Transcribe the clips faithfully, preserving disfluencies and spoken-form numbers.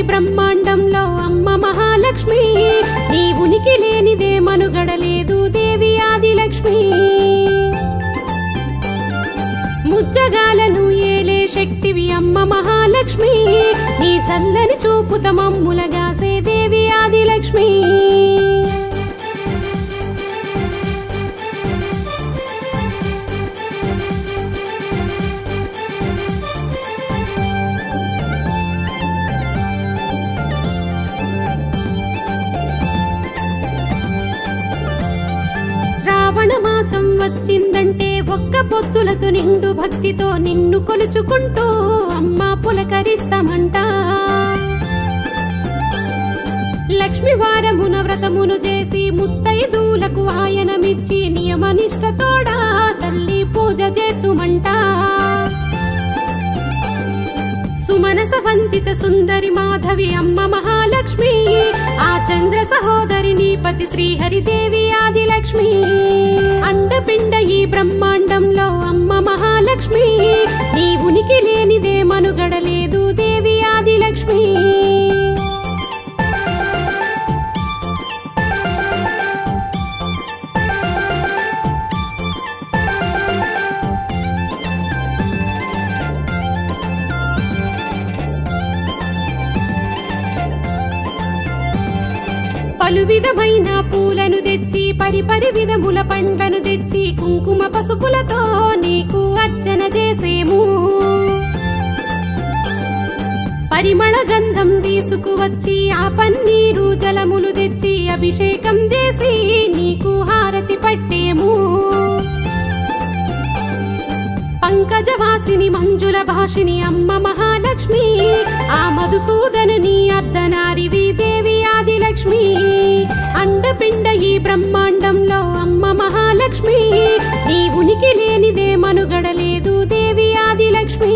బ్రహ్మాండంలో అమ్మ మహాలక్ష్మి, నీ ఉనికి లేనిదే మనుగడలేదు దేవి ఆదిలక్ష్మి. ముచ్చగాలను ఏలే శక్తివి అమ్మ మహాలక్ష్మి, నీ చల్లని చూపుత మమ్ములగాసే దేవి ఆదిలక్ష్మి. శ్రావణ మాసం వచ్చిందంటే ఒక్క పొత్తులతో నిండు భక్తితో నిన్ను కొలుచుకుంటూ అమ్మ పులకరిస్తామంట. లక్ష్మి వారమున వ్రతమును చేసి ముత్తైదులకు ఆయనమిచ్చి నియమనిష్టతోడా తల్లి పూజ చేతుమంట. సుమనస వందిత సుందరి మాధవి అమ్మ మహాలక్ష్మి, ఆ చంద్ర సహోదరి నీ పతి శ్రీహరిదేవి ఆదిలక్ష్మి. అండపిండ ఈ బ్రహ్మాండంలో అమ్మ మహాలక్ష్మి, నీ ఉనికి లేనిదే మనుగడలేదు దేవి ఆదిలక్ష్మి. పలు విధమైన పూలను తెచ్చి పరిపరి విధముల పండ్లను తెచ్చి కుంకుమ పసుపులతో నీకు అర్చన చేసేము. పరిమళ గంధం తీసుకువచ్చి ఆ పన్నీరు జలములు తెచ్చి అభిషేకం చేసి నీకు హారతి పట్టేము. పంకజవాసిని మంజుల భాషిని అమ్మ మహాలక్ష్మి, ఆ మధుసూదను నీ అర్ధనారివి దేవి ఆదిలక్ష్మి. అండపిండ ఈ బ్రహ్మాండంలో అమ్మ మహాలక్ష్మి, నీ ఉనికి లేనిదే మనుగడలేదు దేవి ఆదిలక్ష్మి.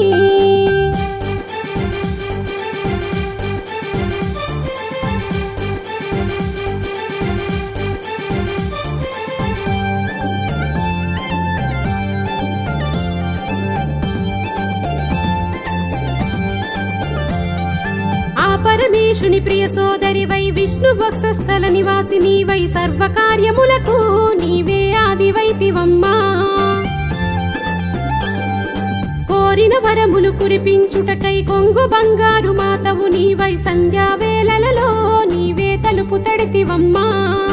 పరమేశుని ప్రియ సోదరివై విష్ణు వక్షస్థల నివాసిని వై సర్వకార్యములకు నీవే ఆదివైతివమ్మా. కోరిన వరములు కురిపించుటకై కొంగు బంగారు మాతవు నీవై సంధ్యా వేళలలో నీవే తలుపు తడితివమ్మా.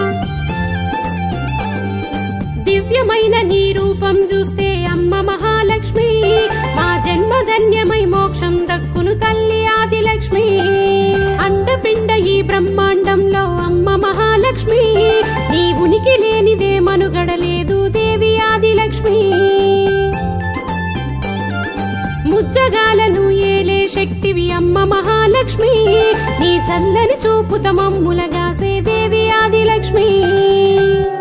దివ్యమైన నీ రూపం చూస్తే అమ్మ మహాలక్ష్మి, మా జన్మధన్యమై మోక్షం దక్కును తల్లి ఆదిలక్ష్మి. అండపిండ ఈ బ్రహ్మాండంలో అమ్మ మహాలక్ష్మి, నీ ఉనికి లేనిదే మనుగడలేదు దేవి ఆదిలక్ష్మి. ముచ్చగాలను ఏలే శక్తివి అమ్మ మహాలక్ష్మి, నీ చల్లని చూపుత మమ్ములగాసే దేవి ఆదిలక్ష్మి.